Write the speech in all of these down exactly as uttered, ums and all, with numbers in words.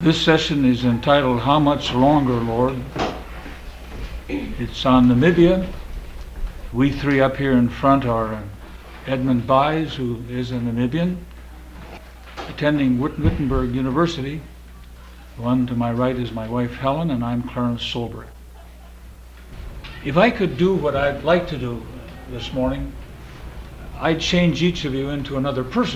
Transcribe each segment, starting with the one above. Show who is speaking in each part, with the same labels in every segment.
Speaker 1: This session is entitled, How Much Longer, Lord? It's on Namibia. We three up here in front are Edmund Buys, who is a Namibian, attending Wit- Wittenberg University. The one to my right is my wife Helen, and I'm Clarence Solberg. If I could do what I'd like to do this morning, I'd change each of you into another person.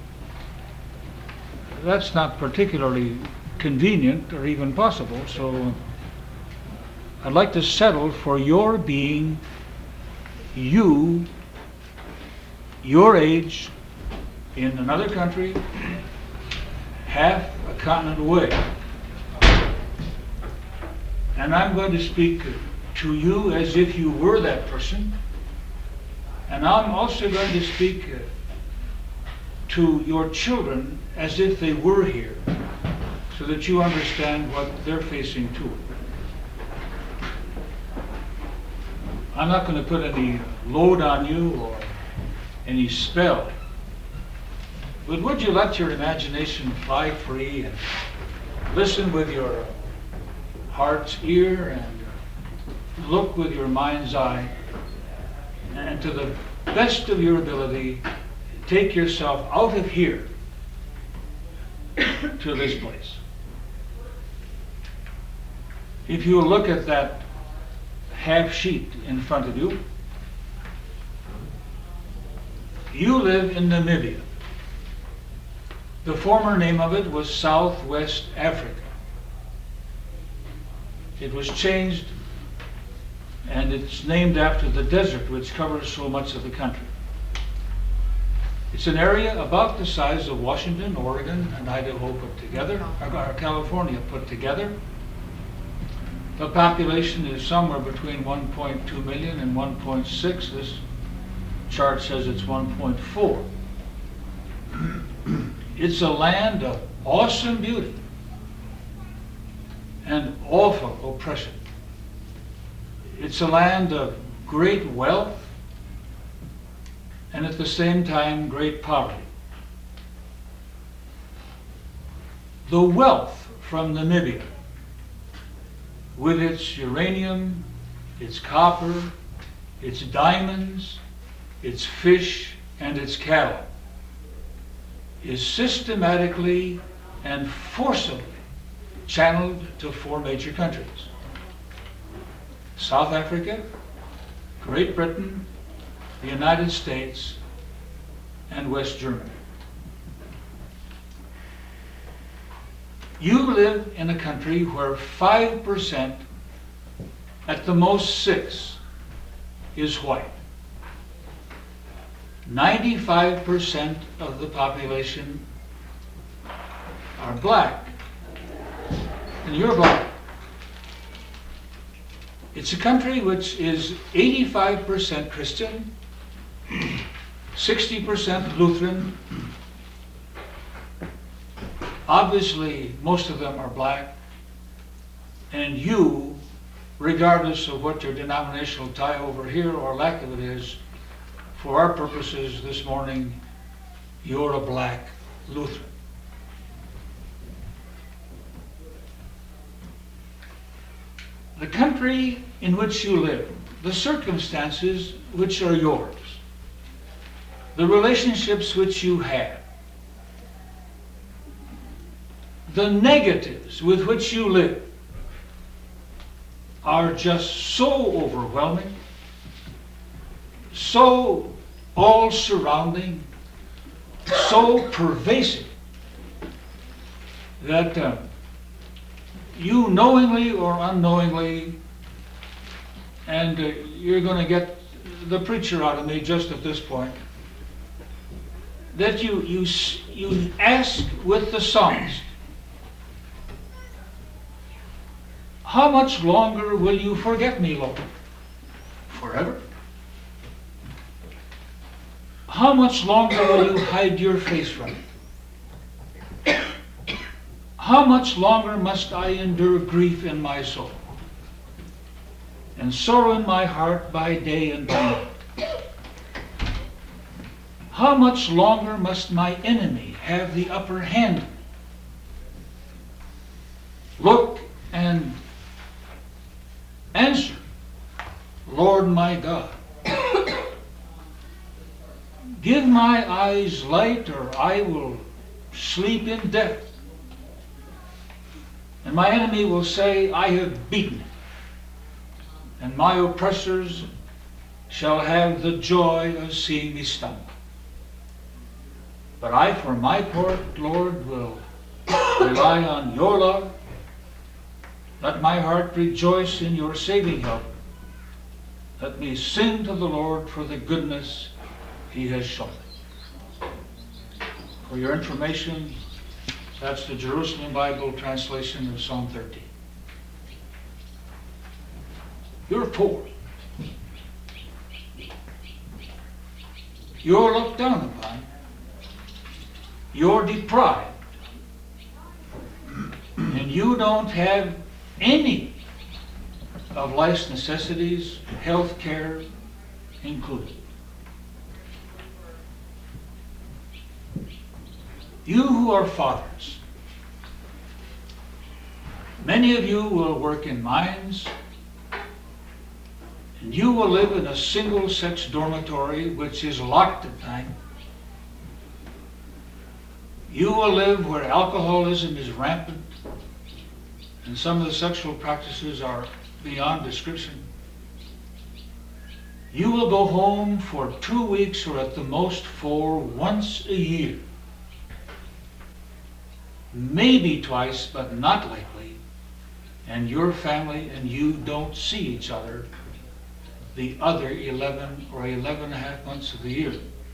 Speaker 1: That's not particularly convenient or even possible, so I'd like to settle for your being you, your age, in another country, half a continent away. And I'm going to speak to you as if you were that person, and I'm also going to speak to your children as if they were here, so that you understand what they're facing too. I'm not going to put any load on you or any spell, but would you let your imagination fly free and listen with your heart's ear and look with your mind's eye, and to the best of your ability, take yourself out of here to this place. If you look at that half sheet in front of you, you live in Namibia. The former name of it was Southwest Africa. It was changed, and it's named after the desert which covers so much of the country. It's an area about the size of Washington, Oregon, and Idaho put together, or California put together. The population is somewhere between one point two million and one point six. This chart says it's one point four. It's a land of awesome beauty and awful oppression. It's a land of great wealth and at the same time great poverty. The wealth from Namibia, with its uranium, its copper, its diamonds, its fish, and its cattle, is systematically and forcibly channeled to four major countries: South Africa, Great Britain, the United States, and West Germany. You live in a country where five percent, at the most six, is white. ninety-five percent of the population are black, and you're black. It's a country which is eighty-five percent Christian, sixty percent Lutheran. Obviously, most of them are black, and you, regardless of what your denominational tie over here or lack of it is, for our purposes this morning, you're a black Lutheran. The country in which you live, the circumstances which are yours, the relationships which you have, the negatives with which you live are just so overwhelming, so all-surrounding, so pervasive, that uh, you knowingly or unknowingly, and uh, you're going to get the preacher out of me just at this point, that you, you, you ask with the psalmist, how much longer will you forget me, Lord? Forever? How much longer will you hide your face from me? How much longer must I endure grief in my soul, and sorrow in my heart by day and by night? How much longer must my enemy have the upper hand Look and answer, Lord my God. Give my eyes light, or I will sleep in death. And my enemy will say, I have beaten him. And my oppressors shall have the joy of seeing me stumble. But I, for my part, Lord, will rely on your love. Let my heart rejoice in your saving help. Let me sing to the Lord for the goodness he has shown. For your information, that's the Jerusalem Bible translation of Psalm thirteen. You're poor. You're looked down upon. You're deprived. And you don't have any of life's necessities, health care included. You who are fathers, many of you will work in mines, and you will live in a single-sex dormitory which is locked at night. You will live where alcoholism is rampant, and some of the sexual practices are beyond description. You will go home for two weeks or at the most four once a year. Maybe twice, but not likely. And your family and you don't see each other the other eleven or eleven and a half months of the year.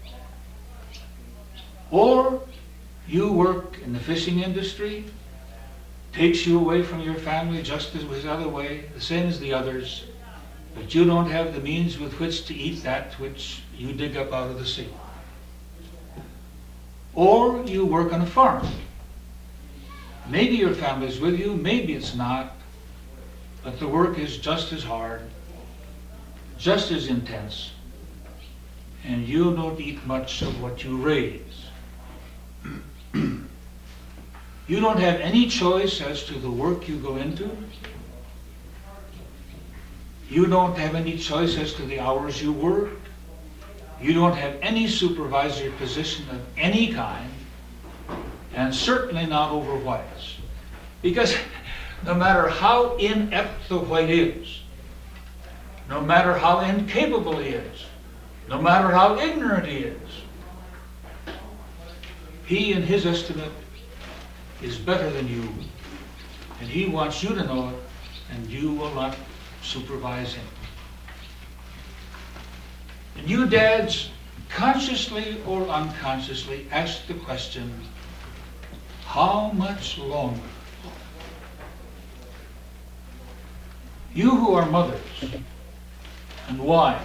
Speaker 1: Or you work in the fishing industry, takes you away from your family just as the other way, the same as the others, but you don't have the means with which to eat that which you dig up out of the sea. Or you work on a farm. Maybe your family's with you, maybe it's not, but the work is just as hard, just as intense, and you don't eat much of what you raise. You don't have any choice as to the work you go into. You don't have any choice as to the hours you work. You don't have any supervisory position of any kind, and certainly not over whites. Because no matter how inept the white is, no matter how incapable he is, no matter how ignorant he is, he, in his estimate, is better than you. And he wants you to know it, and you will not supervise him. And you dads, consciously or unconsciously, ask the question, how much longer? You who are mothers and wives,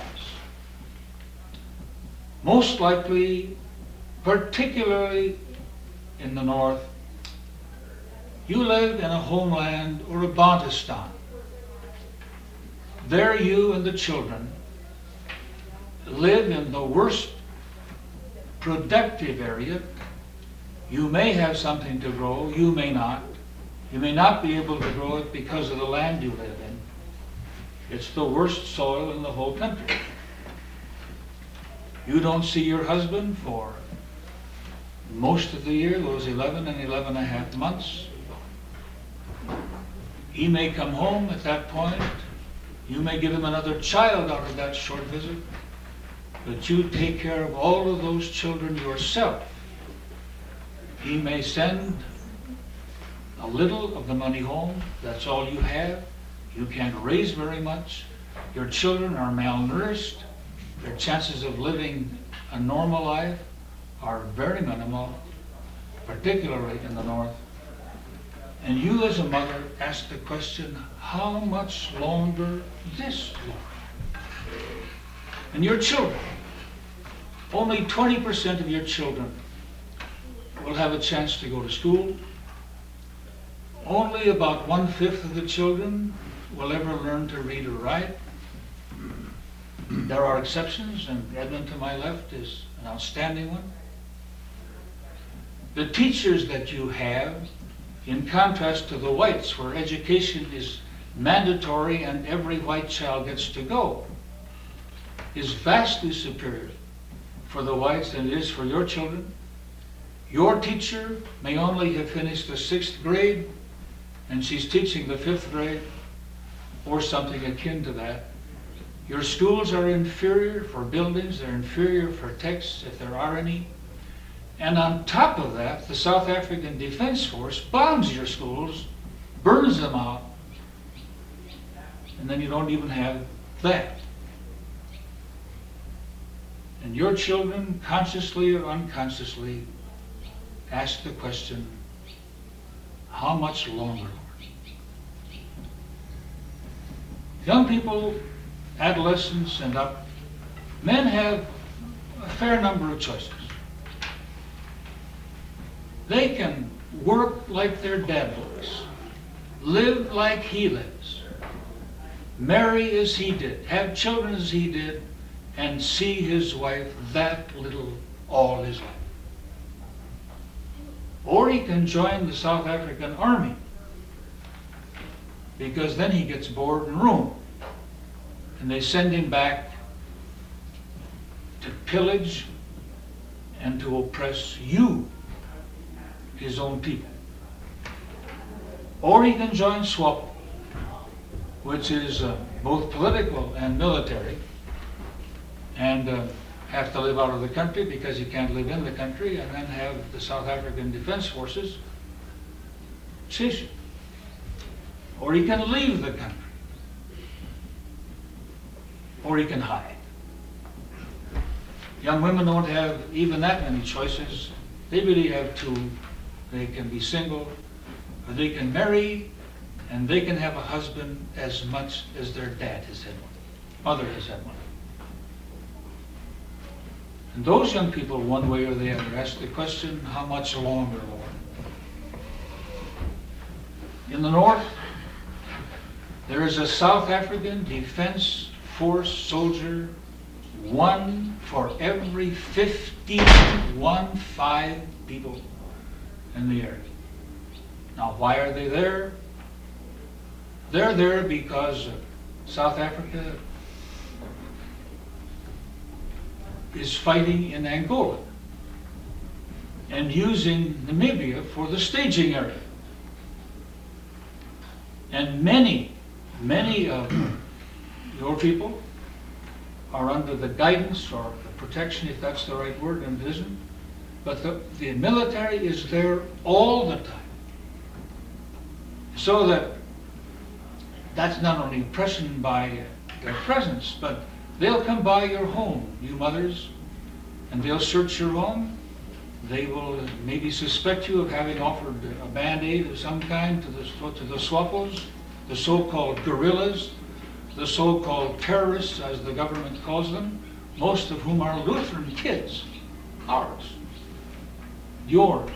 Speaker 1: most likely, particularly in the north, you live in a homeland or a Bantustan. There you and the children live in the worst productive area. You may have something to grow, you may not. You may not be able to grow it because of the land you live in. It's the worst soil in the whole country. You don't see your husband for most of the year, those eleven and eleven and a half months. He may come home at that point. You may give him another child out of that short visit. But you take care of all of those children yourself. He may send a little of the money home. That's all you have. You can't raise very much. Your children are malnourished. Their chances of living a normal life are very minimal, particularly in the north. And you as a mother ask the question, how much longer this, Lord? And your children, only twenty percent of your children will have a chance to go to school. Only about one-fifth of the children will ever learn to read or write. There are exceptions, and Edmund to my left is an outstanding one. The teachers that you have in contrast to the whites, where education is mandatory and every white child gets to go, is vastly superior for the whites than it is for your children. Your teacher may only have finished the sixth grade, and she's teaching the fifth grade, or something akin to that. Your schools are inferior for buildings, they're inferior for texts, if there are any. And on top of that, the South African Defense Force bombs your schools, burns them out, and then you don't even have that. And your children, consciously or unconsciously, ask the question, how much longer? Young people, adolescents and up, men have a fair number of choices. They can work like their dad works, live like he lives, marry as he did, have children as he did, and see his wife that little all his life. Or he can join the South African Army, because then he gets board and room, and they send him back to pillage and to oppress you, his own people. Or he can join SWAPO, which is uh, both political and military, and uh, have to live out of the country because he can't live in the country, and then have the South African Defense Forces chase him. Or he can leave the country. Or he can hide. Young women don't have even that many choices. They really have two. They can be single, or they can marry, and they can have a husband as much as their dad has had one, mother has had one. And those young people, one way or the other, ask the question, how much longer, Lord? In the north, there is a South African Defense Force soldier, one for every fifty, one five people in the area. Now, why are they there? They're there because South Africa is fighting in Angola and using Namibia for the staging area. And many, many of your people are under the guidance or the protection, if that's the right word, and it isn't. But the, the military is there all the time. So that that's not only impression by their presence, but they'll come by your home, you mothers, and they'll search your home. They will maybe suspect you of having offered a Band-Aid of some kind to the, to the SWAPOs, the so-called guerrillas, the so-called terrorists, as the government calls them, most of whom are Lutheran kids, ours, yours.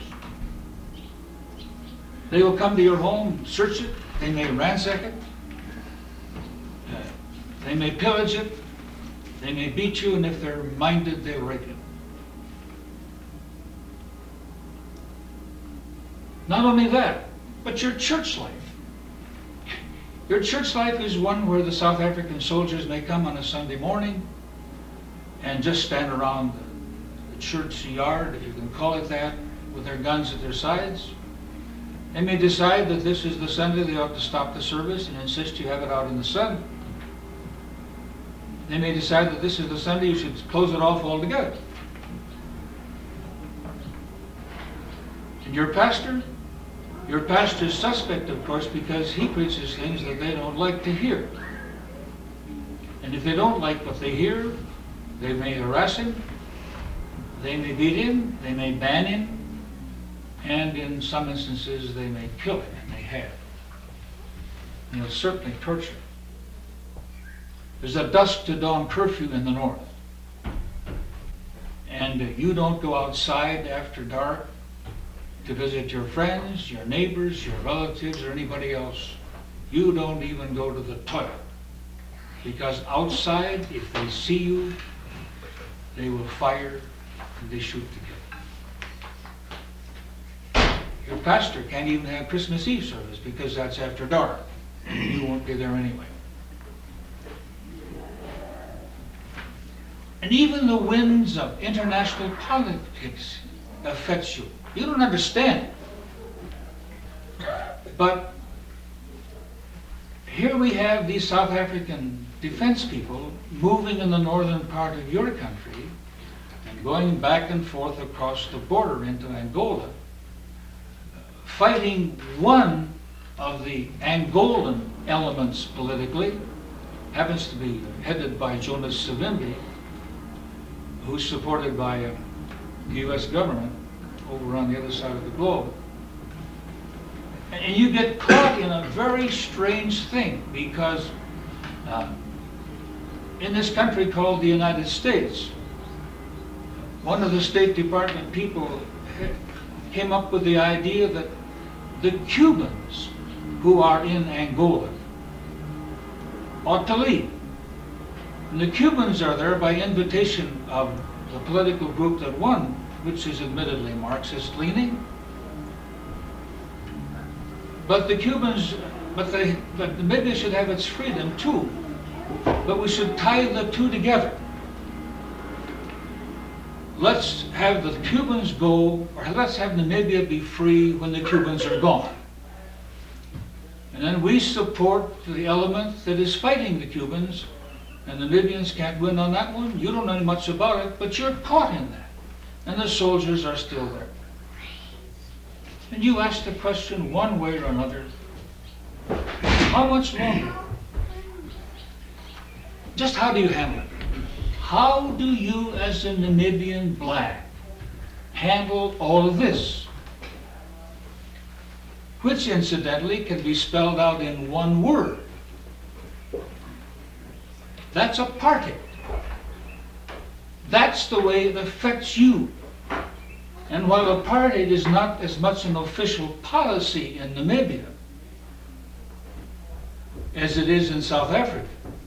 Speaker 1: They will come to your home, search it, they may ransack it, uh, they may pillage it, they may beat you, and if they're minded, they'll rape you. Not only that, but your church life. Your church life is one where the South African soldiers may come on a Sunday morning and just stand around the church yard, if you can call it that, with their guns at their sides. They may decide that this is the Sunday they ought to stop the service and insist you have it out in the sun. They may decide that this is the Sunday you should close it off altogether. And your pastor? Your pastor is suspect, of course, because he preaches things that they don't like to hear. And if they don't like what they hear, they may harass him, they may beat him, they may ban him, and in some instances they may kill him, and they have. And they'll certainly torture him. There's a dusk to dawn curfew in the north. And you don't go outside after dark to visit your friends, your neighbors, your relatives, or anybody else. You don't even go to the toilet. Because outside, if they see you, they will fire and they shoot to kill. Your pastor can't even have Christmas Eve service because that's after dark. You won't be there anyway. And even the winds of international politics affects you. You don't understand it. But here we have these South African defense people moving in the northern part of your country and going back and forth across the border into Angola, fighting one of the Angolan elements politically, happens to be headed by Jonas Savimbi, who's supported by uh, the U S government over on the other side of the globe. And you get caught in a very strange thing because uh, in this country called the United States, one of the State Department people came up with the idea that the Cubans who are in Angola ought to leave. And the Cubans are there by invitation of the political group that won, which is admittedly Marxist-leaning. But the Cubans, but they, but Namibia should have its freedom too. But we should tie the two together. Let's have the Cubans go, or let's have Namibia be free when the Cubans are gone. And then we support the element that is fighting the Cubans, and the Namibians can't win on that one. You don't know much about it, but you're caught in that. And the soldiers are still there. And you ask the question one way or another, how much longer? Just how do you handle it? How do you, as a Namibian black, handle all of this? Which, incidentally, can be spelled out in one word. That's apartheid. That's the way it affects you. And while apartheid is not as much an official policy in Namibia as it is in South Africa,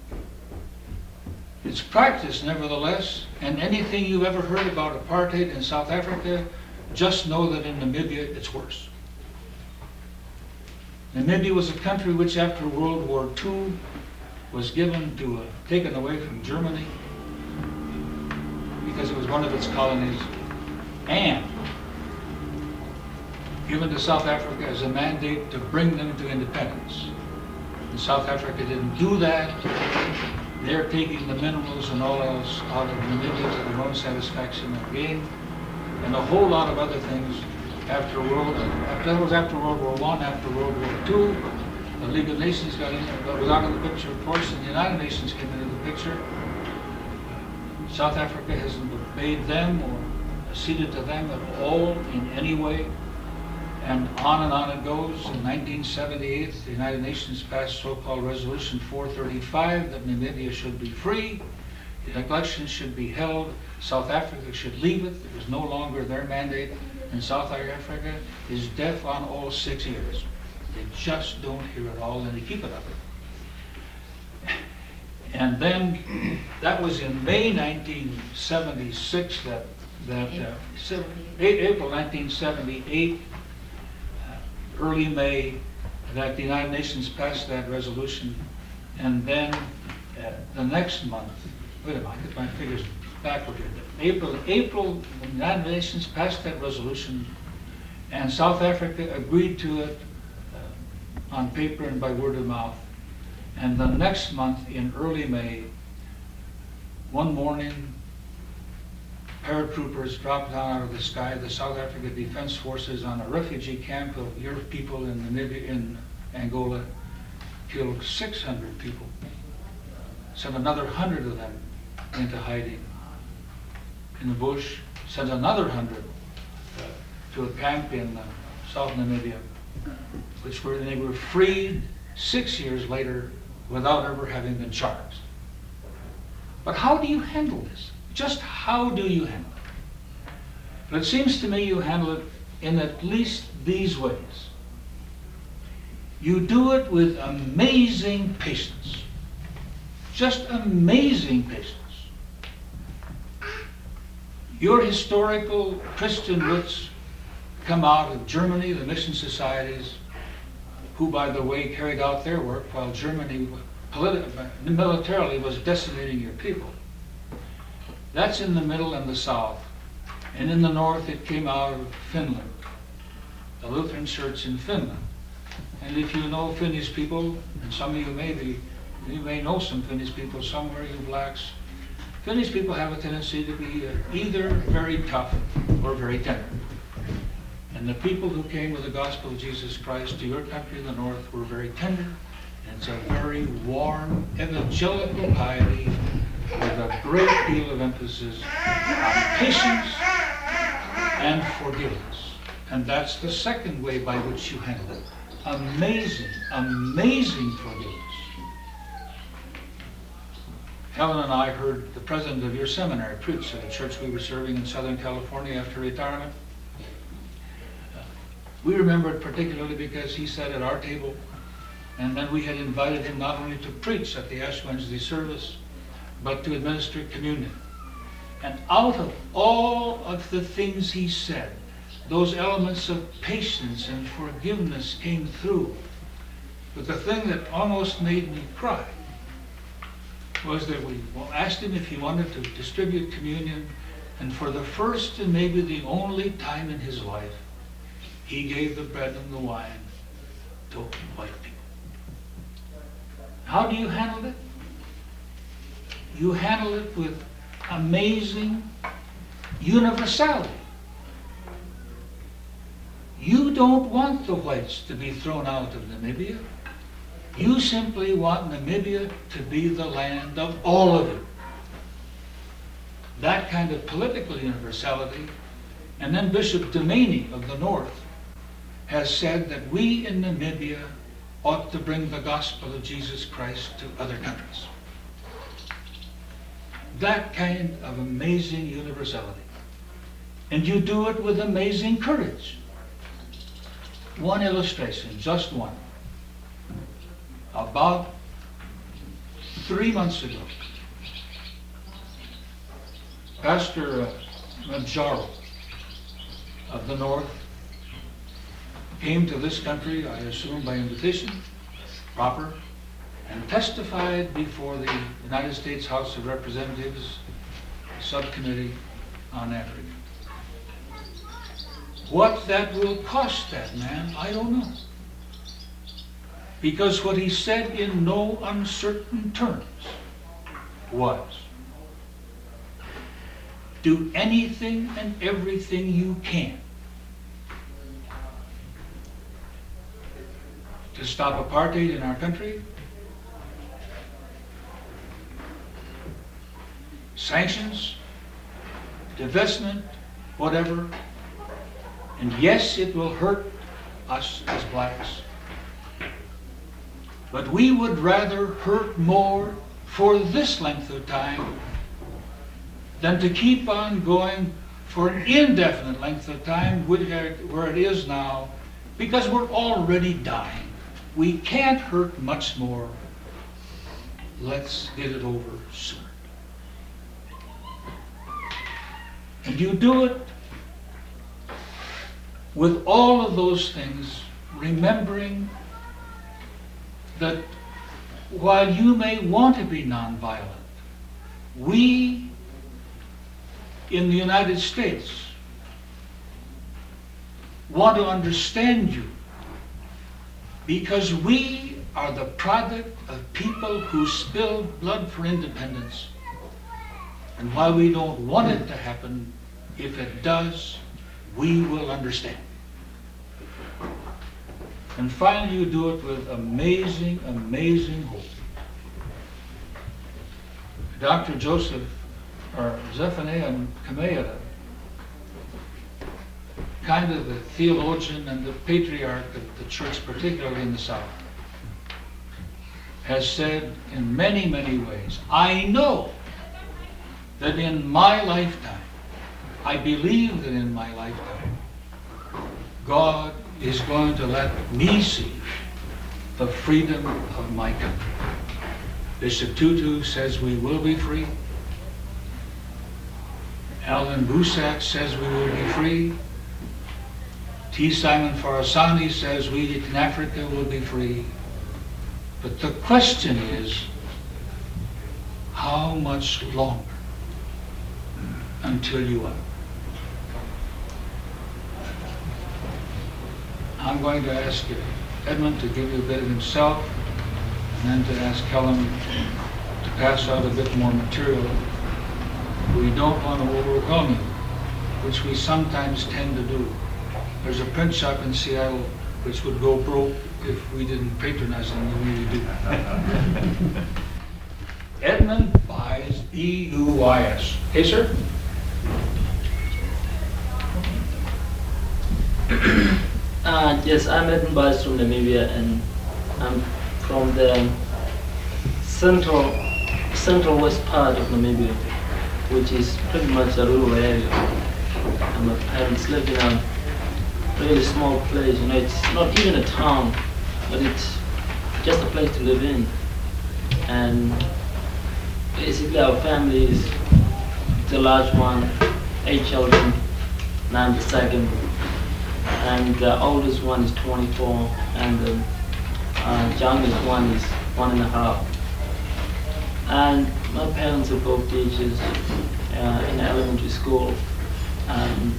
Speaker 1: it's practiced nevertheless, and anything you've ever heard about apartheid in South Africa, just know that in Namibia it's worse. Namibia was a country which after World War Two was given to, uh, taken away from Germany because it was one of its colonies, and given to South Africa as a mandate to bring them to independence. And South Africa didn't do that. They're taking the minerals and all else out of Namibia to their own satisfaction and gain, and a whole lot of other things after World, that was after World War One, after World War Two. The League of Nations got in, but was out of the picture, of course, and the United Nations came into the picture. South Africa hasn't obeyed them or ceded to them at all in any way. And on and on it goes. In nineteen seventy-eight, the United Nations passed so-called Resolution four thirty-five that Namibia should be free, the elections should be held, South Africa should leave it, it was no longer their mandate, and South Africa is deaf on all six ears. They just don't hear it all, and they keep it up. And then, that was in May nineteen seventy-six, that, that uh, April nineteen seventy-eight, uh, early May, that the United Nations passed that resolution. And then, uh, the next month, wait a minute, I get my figures backward here. April, April, the United Nations passed that resolution, and South Africa agreed to it uh, on paper and by word of mouth. And the next month, in early May, one morning, paratroopers dropped down out of the sky, the South Africa Defense Forces, on a refugee camp of your people in Namibia, in Angola, killed six hundred people, sent another hundred of them into hiding in the bush, sent another hundred uh, to a camp in uh, South Namibia, which were, they were freed six years later without ever having been charged. But how do you handle this? Just how do you handle it? But it seems to me you handle it in at least these ways. You do it with amazing patience. Just amazing patience. Your historical Christian roots come out of Germany, the mission societies, who, by the way, carried out their work while Germany politi- militarily was decimating your people. That's in the middle and the south. And in the north, it came out of Finland, the Lutheran Church in Finland. And if you know Finnish people, and some of you may be, you may know some Finnish people somewhere, you blacks. Finnish people have a tendency to be uh, either very tough or very tender. And the people who came with the gospel of Jesus Christ to your country in the north were very tender. And it's a very warm, evangelical piety with a great deal of emphasis on patience and forgiveness. And that's the second way by which you handle it. Amazing, amazing forgiveness. Helen and I heard the president of your seminary preach at a church we were serving in Southern California after retirement. We remember it particularly because he sat at our table, and then we had invited him not only to preach at the Ash Wednesday service, but to administer communion. And out of all of the things he said, those elements of patience and forgiveness came through. But the thing that almost made me cry was that we asked him if he wanted to distribute communion, and for the first and maybe the only time in his life, he gave the bread and the wine to white people. How do you handle it? You handle it with amazing universality. You don't want the whites to be thrown out of Namibia. You simply want Namibia to be the land of all of you. That kind of political universality. And then Bishop Demaney of the North has said that we in Namibia ought to bring the gospel of Jesus Christ to other countries. That kind of amazing universality. And you do it with amazing courage. One illustration, just one. About three months ago, Pastor uh, Manjaro of the North came to this country, I assume by invitation, proper, and testified before the United States House of Representatives Subcommittee on Africa. What that will cost that man, I don't know. Because what he said in no uncertain terms was, do anything and everything you can to stop apartheid in our country, sanctions, divestment, whatever. And yes, it will hurt us as blacks. But we would rather hurt more for this length of time than to keep on going for an indefinite length of time where it is now, because we're already dying. We can't hurt much more. Let's get it over sooner. And you do it with all of those things, remembering that while you may want to be nonviolent, we in the United States want to understand you, because we are the product of people who spilled blood for independence. And while we don't want it to happen, if it does, we will understand. And finally, you do it with amazing, amazing hope. Doctor Joseph, or Zephaniah Kamea, kind of the theologian and the patriarch of the church, particularly in the South, has said in many, many ways, I know that in my lifetime, I believe that in my lifetime, God is going to let me see the freedom of my country. Bishop Tutu says we will be free. Alan Busak says we will be free. T. Simon Farasani says wheat in Africa will be free. But the question is, how much longer until you are? I'm going to ask Edmund to give you a bit of himself, and then to ask Helen to pass out a bit more material. We don't want to overwhelm you, which we sometimes tend to do. There's a print shop in Seattle which would go broke if we didn't patronize them the way we do. Edmund Buys, B U Y S. Hey, sir?
Speaker 2: Uh, yes, I'm Edmund Buys from Namibia, and I'm from the central central west part of Namibia, which is pretty much a rural area. And my parents lived in a really small place. You know, it's not even a town, but it's just a place to live in. And basically, our family is the large one, eight children, and I'm the second. And the oldest one is twenty-four, and the uh, youngest one is one and a half. And my parents are both teachers uh, in elementary school. Um,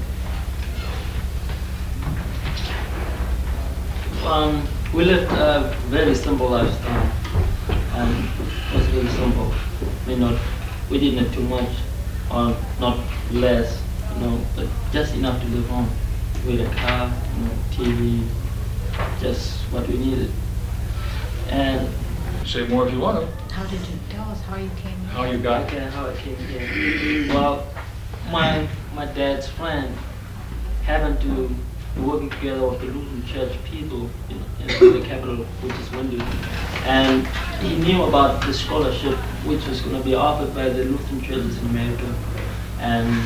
Speaker 2: um, we lived a very simple lifestyle, and it was really simple. I mean, not, we didn't have too much, or not less, you know, but just enough to live on. We had a car, you know, T V, just what we needed. And
Speaker 1: Say more if you want to.
Speaker 3: How did you tell us how you came here?
Speaker 1: How you got
Speaker 2: okay, how I came here. Well, my my dad's friend happened to be working together with the Lutheran Church people in, in the capital, which is Windhoek, and he knew about the scholarship which was going to be offered by the Lutheran churches in America, and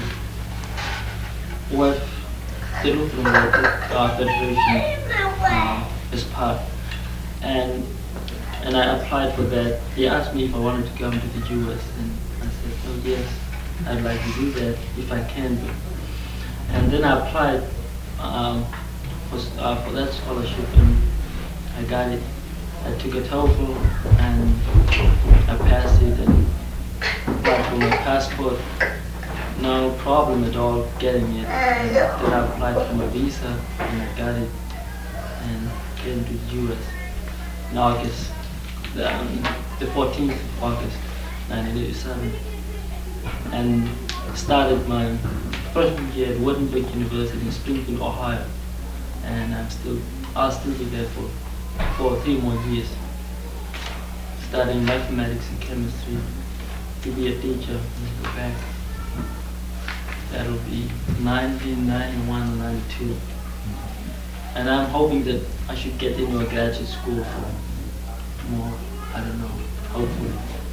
Speaker 2: with the Lutheran uh, Federation uh, as part, and and I applied for that. He asked me if I wanted to come to the U S, and I said, oh yes, I'd like to do that if I can. But, and then I applied um, for, uh, for that scholarship, and I got it. I took a TOEFL, and I passed it, and applied for my passport. No problem at all getting it. And then I applied for my visa, and I got it, and came to the U S in August, the, um, the fourteenth of August, nineteen eighty-seven, and started my freshman year at Wittenberg University in Springfield, Ohio, and I'm still, I'll still be there for, for three more years, studying mathematics and chemistry, to be a teacher when I go back. That'll be nineteen ninety-one or ninety-two. And I'm hoping that I should get into a graduate school for more, I don't know, hopefully.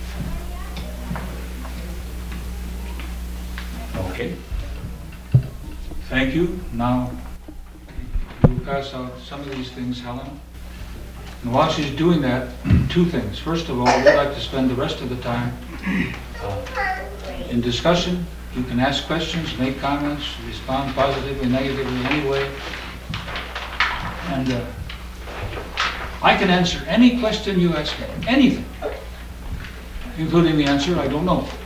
Speaker 1: Okay. Thank you. Now, you pass out some of these things, Helen. And while she's doing that, two things. First of all, we'd like to spend the rest of the time uh, in discussion. You can ask questions, make comments, respond positively, negatively, any way. And uh, I can answer any question you ask me, anything, including the answer, I don't know.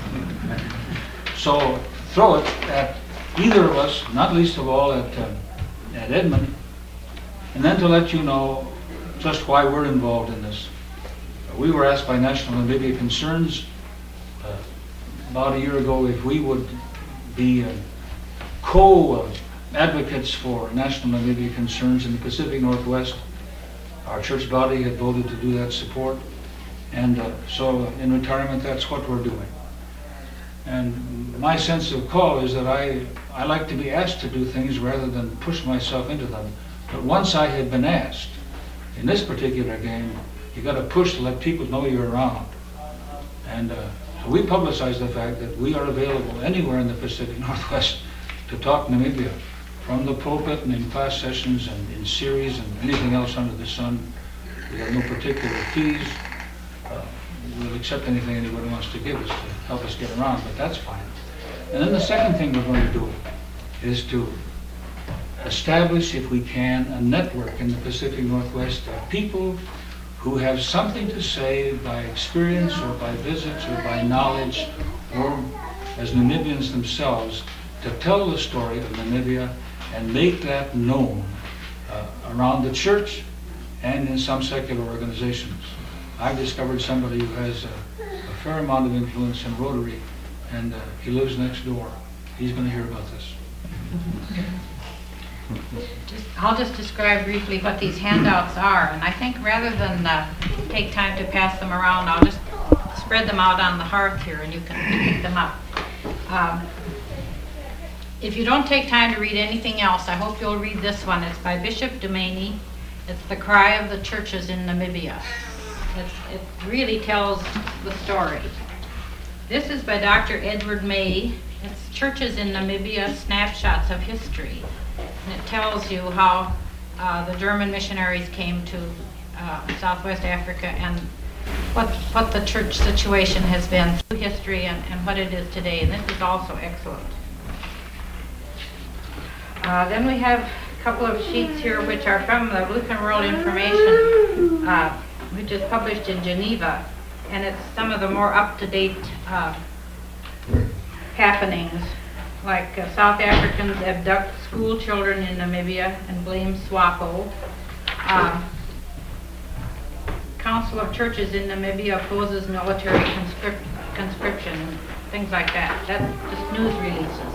Speaker 1: So throw it at either of us, not least of all at, uh, at Edmund, and then to let you know just why we're involved in this. We were asked by National Namibia Concerns uh, about a year ago if we would be uh, co-advocates for National Namibia Concerns in the Pacific Northwest. Our church body had voted to do that support, and uh, so in retirement that's what we're doing. And my sense of call is that I, I like to be asked to do things rather than push myself into them. But once I had been asked, in this particular game, you got to push to let people know you're around. And uh, so we publicize the fact that we are available anywhere in the Pacific Northwest to talk Namibia, from the pulpit and in class sessions and in series and anything else under the sun. We have no particular fees. Uh, we'll accept anything anybody wants to give us to help us get around, but that's fine. And then the second thing we're going to do is to establish, if we can, a network in the Pacific Northwest of people who have something to say by experience or by visits or by knowledge, or as Namibians themselves, to tell the story of Namibia and make that known uh, around the church and in some secular organizations. I've discovered somebody who has a, a fair amount of influence in Rotary, and uh, he lives next door. He's going to hear about this.
Speaker 3: Just, I'll just describe briefly what these handouts are, and I think rather than uh, take time to pass them around, I'll just spread them out on the hearth here and you can pick them up. Um, if you don't take time to read anything else, I hope you'll read this one. It's by Bishop Dumaney. It's The Cry of the Churches in Namibia. It's, it really tells the story. This is by Doctor Edward May. It's Churches in Namibia, Snapshots of History. And it tells you how uh, the German missionaries came to uh, Southwest Africa and what what the church situation has been through history and, and what it is today. And this is also excellent. Uh, then we have a couple of sheets here which are from the Lutheran World Information, uh, which is published in Geneva. And it's some of the more up-to-date uh, happenings, like uh, South Africans abduct school children in Namibia and blame SWAPO. Uh, Council of Churches in Namibia opposes military conscript, conscription, things like that. That's just news releases.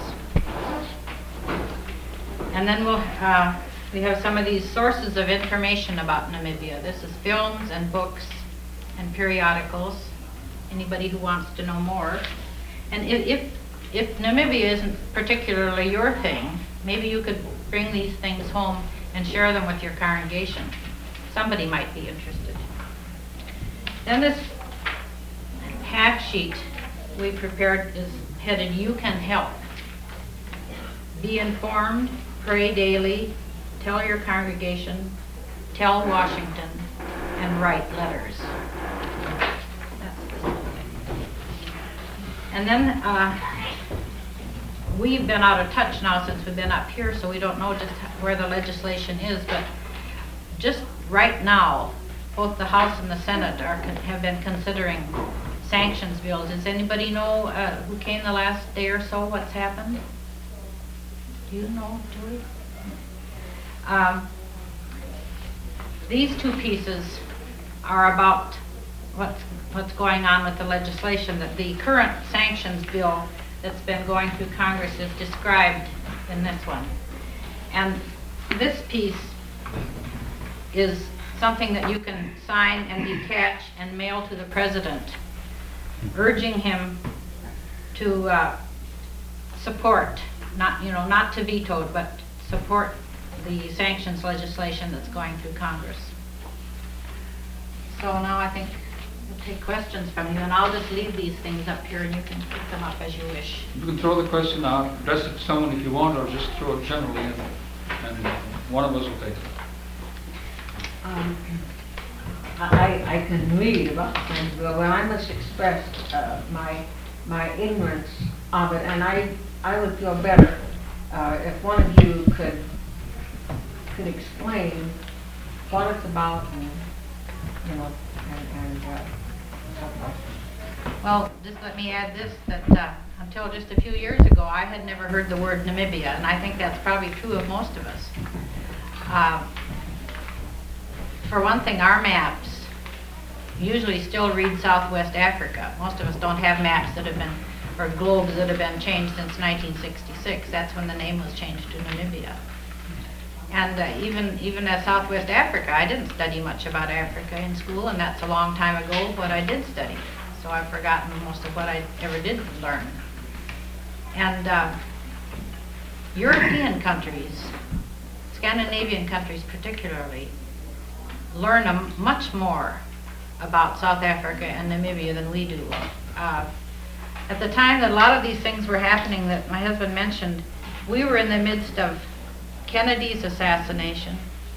Speaker 3: And then we'll, uh, we have some of these sources of information about Namibia. This is films and books and periodicals. Anybody who wants to know more. And if, if If Namibia isn't particularly your thing, maybe you could bring these things home and share them with your congregation. Somebody might be interested. Then this half sheet we prepared is headed You Can Help. Be informed, pray daily, tell your congregation, tell Washington, and write letters. That's the thing. And then uh, we've been out of touch now since we've been up here, so we don't know just where the legislation is, but just right now, both the House and the Senate are have been considering sanctions bills. Does anybody know uh, who came the last day or so, what's happened? Do you know, Julie? Um, these two pieces are about what's, what's going on with the legislation. That the current sanctions bill that's been going through Congress is described in this one. And this piece is something that you can sign and detach and mail to the president, urging him to uh, support, not, you know, not to veto it, but support the sanctions legislation that's going through Congress. So now I think we'll take questions from you, and I'll just leave these things up here and you can pick them up as you wish.
Speaker 1: You can throw the question out, address it to someone if you want, or just throw it generally, and, and one of us will take it.
Speaker 4: Um, I, I can read about the Friends Bill, but I must express uh, my my ignorance of it, and I I would feel better uh, if one of you could could explain what it's about, and you know, and, and uh, so forth.
Speaker 3: Well, just let me add this, that uh, until just a few years ago, I had never heard the word Namibia, and I think that's probably true of most of us. Uh, for one thing, our maps usually still read Southwest Africa. Most of us don't have maps that have been, or globes that have been changed since nineteen sixty-six. That's when the name was changed to Namibia. And uh, even even as Southwest Africa, I didn't study much about Africa in school, and that's a long time ago, but I did study. So I've forgotten most of what I ever did learn. And uh, European countries, Scandinavian countries particularly, learn a much more about South Africa and Namibia than we do. Uh, at the time that a lot of these things were happening that my husband mentioned, we were in the midst of Kennedy's assassination,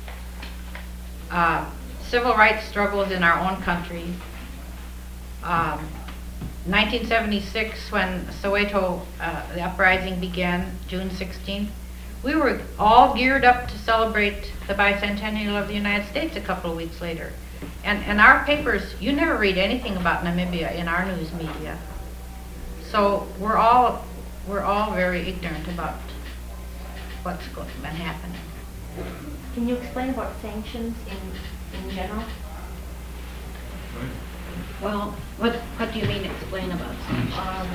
Speaker 3: uh, civil rights struggles in our own country, um, nineteen seventy-six when Soweto, uh, the uprising began, June sixteenth, We were all geared up to celebrate the bicentennial of the United States a couple of weeks later. And, and our papers, you never read anything about Namibia in our news media. So we're all, we're all very ignorant about what's go- been happening.
Speaker 5: Can you explain about sanctions in, in general?
Speaker 3: Well, what, what do you mean explain about sanctions?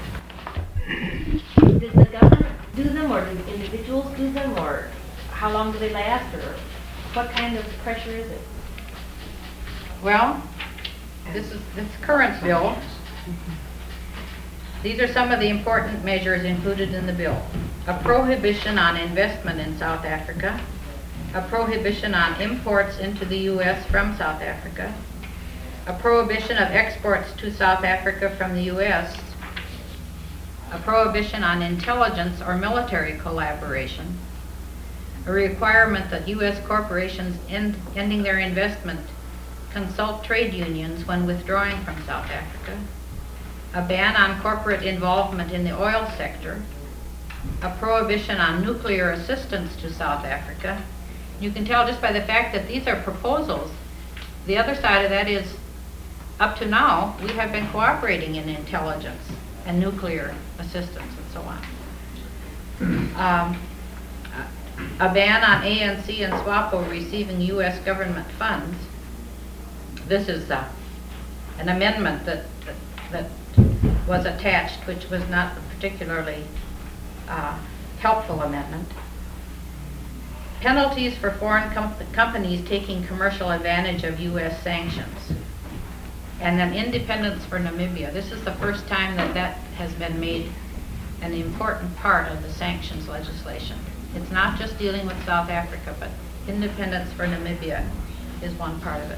Speaker 5: Um, does the government do them, or do individuals do them, or how long do they last, or what kind of pressure is it?
Speaker 3: Well, this is this current bill. These are some of the important measures included in the bill. A prohibition on investment in South Africa, a prohibition on imports into the U S from South Africa, a prohibition of exports to South Africa from the U S, a prohibition on intelligence or military collaboration, a requirement that U S corporations end, ending their investment consult trade unions when withdrawing from South Africa, a ban on corporate involvement in the oil sector, a prohibition on nuclear assistance to South Africa. You can tell just by the fact that these are proposals. The other side of that is, up to now, we have been cooperating in intelligence and nuclear assistance and so on. Um, a ban on A N C and SWAPO receiving U S government funds. This is uh, an amendment that, that, that was attached, which was not a particularly uh, helpful amendment. Penalties for foreign com- companies taking commercial advantage of U S sanctions. And then independence for Namibia. This is the first time that that has been made an important part of the sanctions legislation. It's not just dealing with South Africa, but independence for Namibia is one part of it.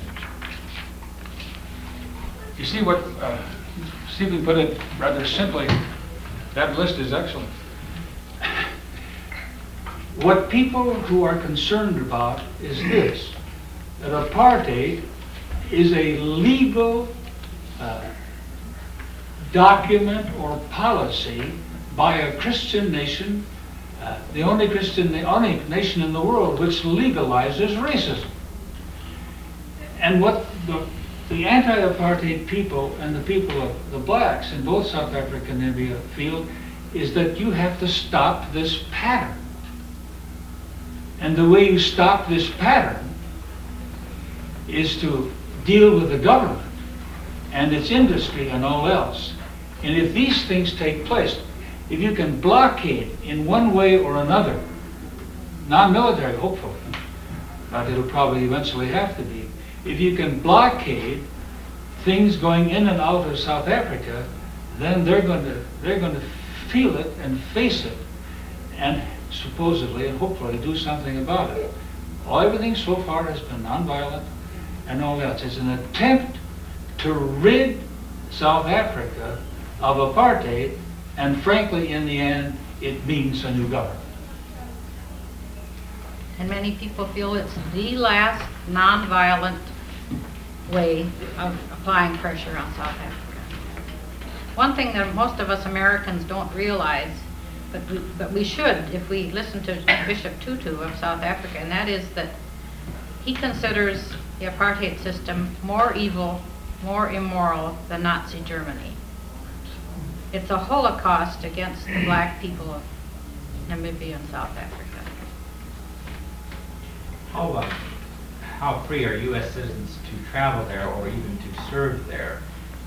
Speaker 1: You see what, uh, Stephen put it rather simply, that list is excellent. What people who are concerned about is this, that apartheid is a legal uh, document or policy by a Christian nation, uh, the only Christian, the only nation in the world which legalizes racism. And what the, the anti-apartheid people and the people of the blacks in both South Africa and Namibia feel is that you have to stop this pattern. And the way you stop this pattern is to deal with the government and its industry and all else. And if these things take place, if you can blockade in one way or another, non-military hopefully, but it'll probably eventually have to be, if you can blockade things going in and out of South Africa, then they're going to they're going to feel it and face it, and supposedly and hopefully do something about it. All everything so far has been nonviolent and all else. It's an attempt to rid South Africa of apartheid, and frankly, in the end, it means a new government.
Speaker 3: And many people feel it's the last nonviolent way of applying pressure on South Africa. One thing that most of us Americans don't realize, but we, but we should if we listen to Bishop Tutu of South Africa, and that is that he considers the apartheid system more evil, more immoral than Nazi Germany. It's a holocaust against the black people of Namibia and South Africa.
Speaker 6: How, uh, how free are U S citizens to travel there or even to serve there?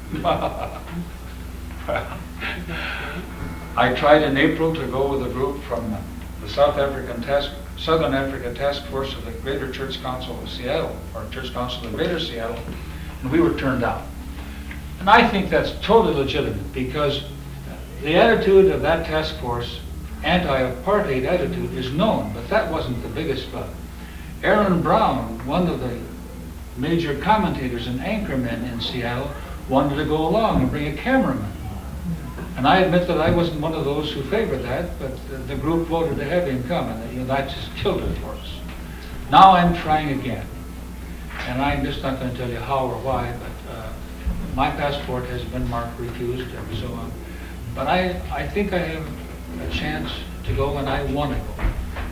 Speaker 1: I tried in April to go with a group from the South African Task, Southern Africa Task Force of the Greater Church Council of Seattle, or Church Council of Greater Seattle, and we were turned down. And I think that's totally legitimate, because the attitude of that task force, anti-apartheid attitude, is known, but that wasn't the biggest bug. Aaron Brown, one of the major commentators and anchormen in Seattle, wanted to go along and bring a cameraman. And I admit that I wasn't one of those who favored that, but the group voted to have him come, and you know, that just killed it for us. Now I'm trying again. And I'm just not going to tell you how or why, but uh, my passport has been marked refused and so on. But I, I think I have a chance to go, and I want to go.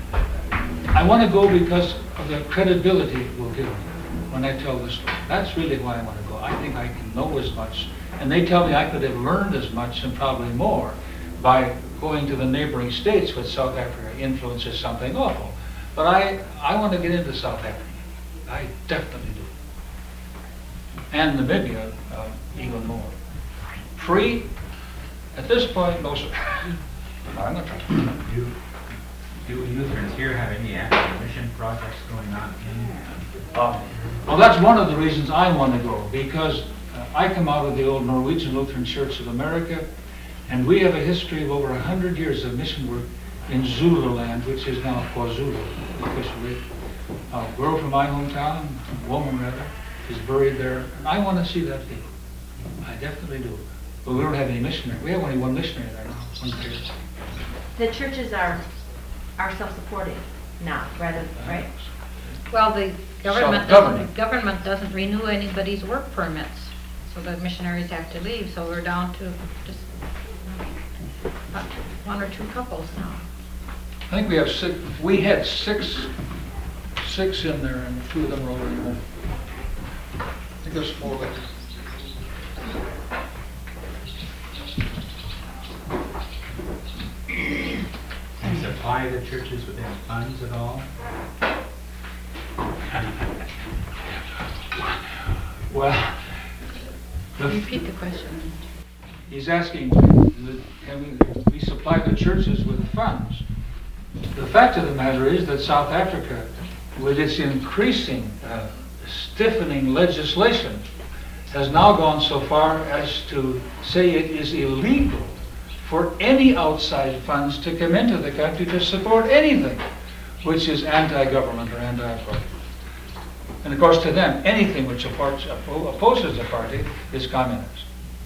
Speaker 1: I want to go because of the credibility it will give me when I tell the story. That's really why I want to go. I think I can know as much, and they tell me I could have learned as much and probably more by going to the neighboring states with South Africa influences something awful. But I, I want to get into South Africa. I definitely do. And Namibia, uh, even more. Free? At this point, no, sir. I'm not trying to.
Speaker 6: Do, do Lutherans here have any active mission projects going on in?
Speaker 1: Uh, well, that's one of the reasons I want to go, because uh, I come out of the old Norwegian Lutheran Church of America, and we have a history of over a hundred years of mission work in Zululand, which is now KwaZulu, officially. A girl from my hometown, a woman rather, is buried there, and I want to see that field. I definitely do. But we don't have any missionary. We have only one missionary there now, one there.
Speaker 5: The churches are, are self-supporting now, rather, right?
Speaker 3: Well, the government
Speaker 1: Self-governing.
Speaker 3: doesn't, government doesn't renew anybody's work permits, so the missionaries have to leave, so we're down to just uh, one or two couples now.
Speaker 1: I think we have six, we had six, six in there, and two of them are already home. I think there's four left.
Speaker 6: Do you supply the churches with any funds at all?
Speaker 1: Well, the,
Speaker 3: Repeat the question.
Speaker 1: he's asking, the- can we, we supply the churches with funds? The fact of the matter is that South Africa, with its increasing, uh, stiffening legislation, has now gone so far as to say it is illegal for any outside funds to come into the country to support anything which is anti-government or anti-party. And of course, to them, anything which oppo- oppo- opposes the party is communist,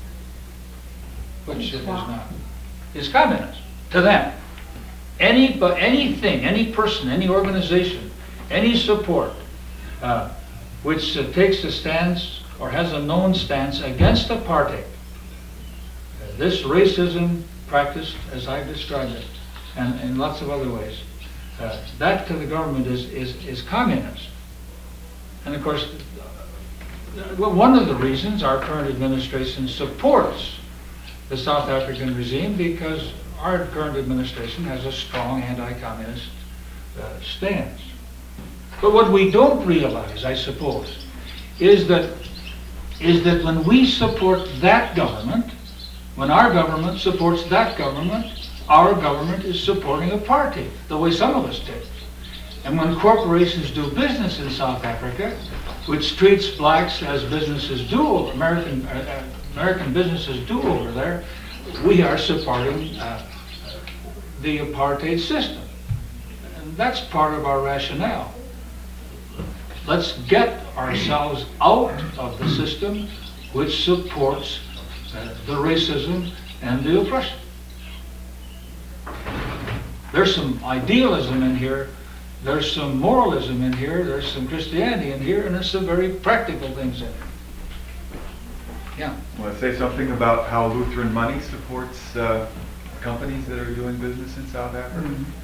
Speaker 1: which it is not. Is communist to them. Any, but anything, any person, any organization, any support uh, which uh, takes a stance or has a known stance against a party, uh, this racism practiced as I've described it, and in lots of other ways, uh, that to the government is, is, is communist. And of course, uh, well, one of the reasons our current administration supports the South African regime, because our current administration has a strong anti-communist uh, stance. But what we don't realize, I suppose, is that is that when we support that government, when our government supports that government, our government is supporting a party, the way some of us did. And when corporations do business in South Africa, which treats blacks as businesses do, American uh, American businesses do over there, we are supporting uh, the apartheid system. And that's part of our rationale. Let's get ourselves out of the system which supports uh, the racism and the oppression. There's some idealism in here, there's some moralism in here, there's some Christianity in here, and there's some very practical things in it. Yeah.
Speaker 7: Want to say something about how Lutheran money supports uh, companies that are doing business in South Africa?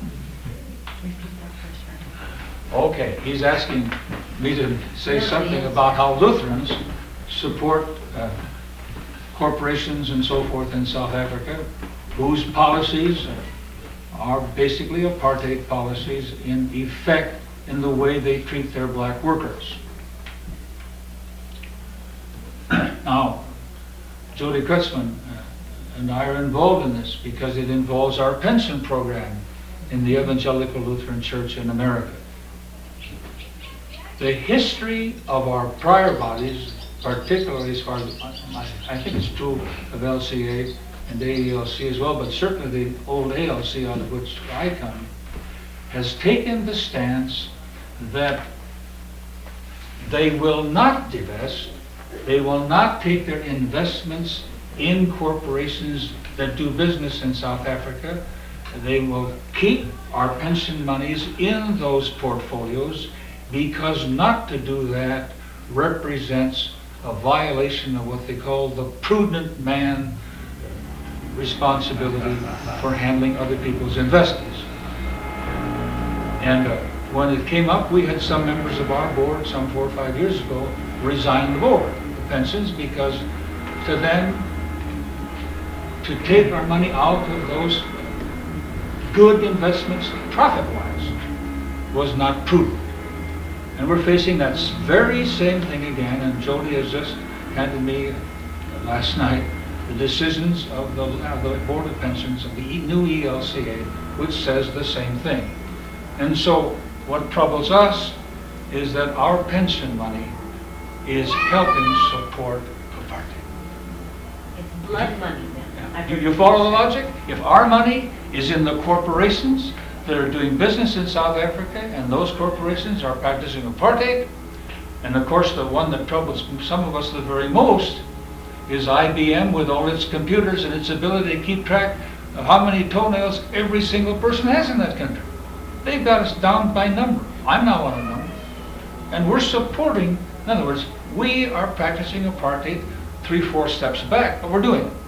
Speaker 1: Okay, he's asking me to say something about how Lutherans support uh, corporations and so forth in South Africa, whose policies are basically apartheid policies in effect in the way they treat their black workers. Now, Jody Kurtzman uh, and I are involved in this because it involves our pension program in the Evangelical Lutheran Church in America. The history of our prior bodies, particularly as far as, I think it's true of L C A and A E L C as well, but certainly the old A L C out of which I come, has taken the stance that they will not divest, they will not take their investments in corporations that do business in South Africa. They will keep our pension monies in those portfolios, because not to do that represents a violation of what they call the prudent man responsibility for handling other people's investments. And uh, when it came up, we had some members of our board, some four or five years ago, resign the board, the pensions, because to them, to take our money out of those good investments, profit-wise, was not prudent. And we're facing that very same thing again, and Jody has just handed me last night the decisions of the, of the Board of Pensions of the E- new E L C A, which says the same thing. And so what troubles us is that our pension money is helping support apartheid.
Speaker 5: It's blood money then. I've
Speaker 1: You,
Speaker 5: heard
Speaker 1: you follow the logic? If our money is in the corporations that are doing business in South Africa, and those corporations are practicing apartheid, and of course the one that troubles some of us the very most is I B M with all its computers and its ability to keep track of how many toenails every single person has in that country. They've got us down by number. I'm not one of them. And we're supporting, in other words, we are practicing apartheid three, four steps back, but we're doing it.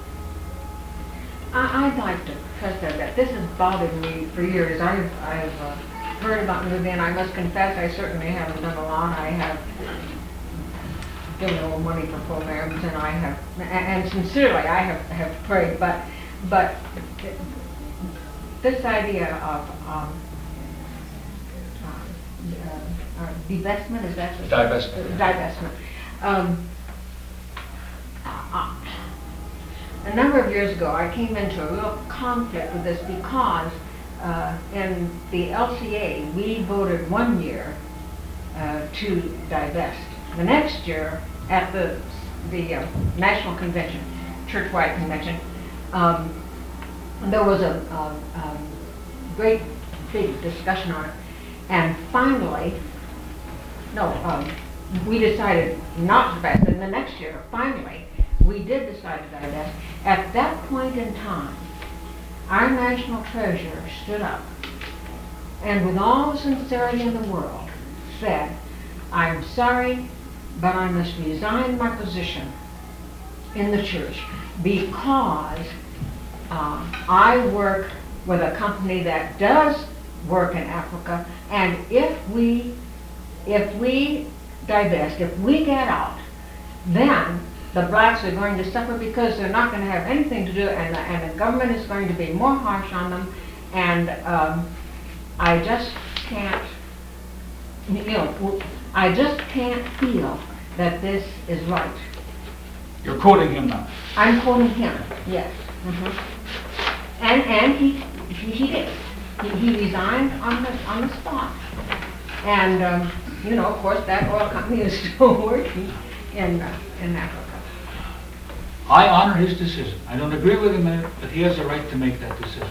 Speaker 4: I, I'd like to press that, that this has bothered me for years. I've, I've uh, heard about Namibia, and I must confess, I certainly haven't done a lot. I have given a little money for programs, and I have, a- and sincerely, I have, have prayed, but, but this idea of, um, uh, uh, divestment, is that? what-
Speaker 1: Divestment.
Speaker 4: Divestment. Um, uh, A number of years ago, I came into a real conflict with this because uh, in the L C A, we voted one year uh, to divest. The next year, at the, the uh, National Convention, churchwide convention, um, there was a, a, a great big discussion on it. And finally, no, um, we decided not to divest. And the next year, finally, we did decide to divest. At that point in time, our national treasurer stood up and with all the sincerity in the world said, I'm sorry, but I must resign my position in the church because uh, I work with a company that does work in Africa, and if we, if we divest, if we get out, then the blacks are going to suffer because they're not going to have anything to do, and the, and the government is going to be more harsh on them, and um, I just can't, you know, I just can't feel that this is right.
Speaker 1: You're quoting him now.
Speaker 4: I'm quoting him, yes. Mhm. And, and he, he, he did. He, he resigned on the, on the spot. And, um, you know, of course, that oil company is still working in, uh, in Africa.
Speaker 1: I honor his decision. I don't agree with him in it, but he has a right to make that decision.